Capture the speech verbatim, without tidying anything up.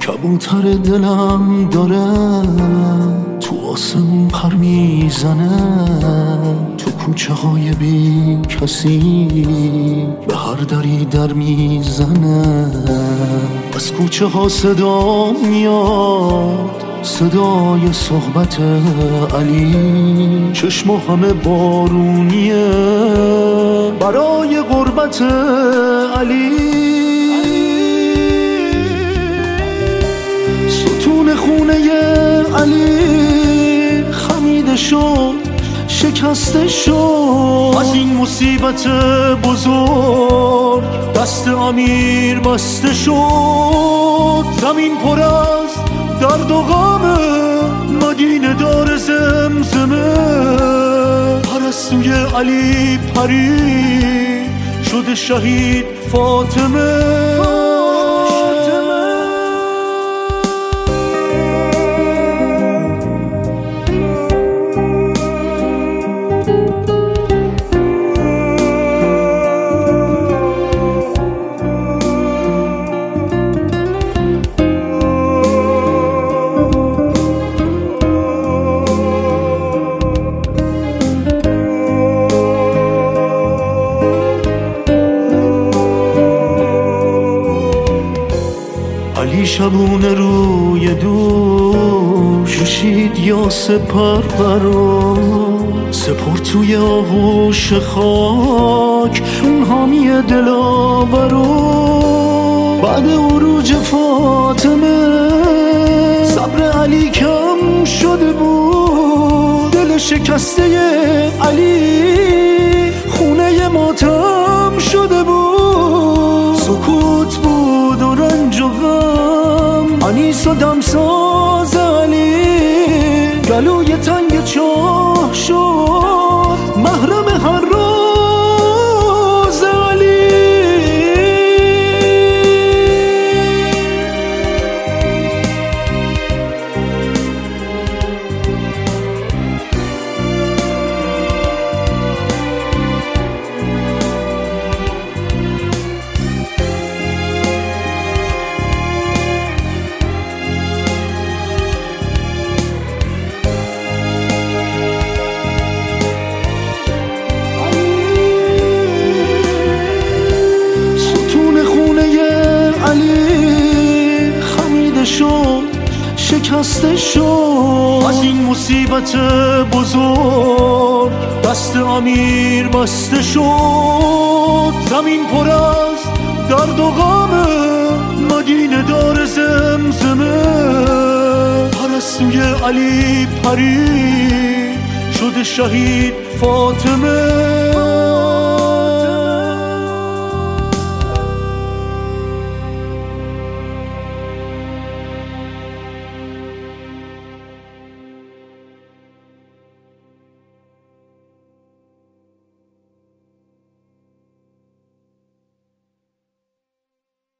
کبوتر دلم داره تو آسمون پر میزنه، تو کوچه های بی کسی به هر دری در میزنه. از کوچه ها صدا میاد، صدای صحبت علی، چشم همه بارونیه برای غربت علی. ستون خونه علی خمیده شد، شکسته شد از این مصیبت بزرگ، دست امیر بسته شد. زمین پر از درد و غمه، مدینه دار زمزمه. پرستوی علی پری شده شهید فاطمه. علی شبونه روی دوش کشید یاس پرپرو، سپرد توی آغوش خاک اون حامی دلاورو. بعد عروج فاطمه صبر علی کم شده بود، دل شکسته علی خونه ماتم شده بود. سکوت بود و رنج و غم، انیس و دمساز علی گلوی تنگ چاه شد محرم هر راز علی. شکسته شد از این مصیبت بزرگ، دست امیر بسته شد. زمین پر از درد و غمه، مدینه دار زمزمه. پرستوی علی پری شده شهید فاطمه.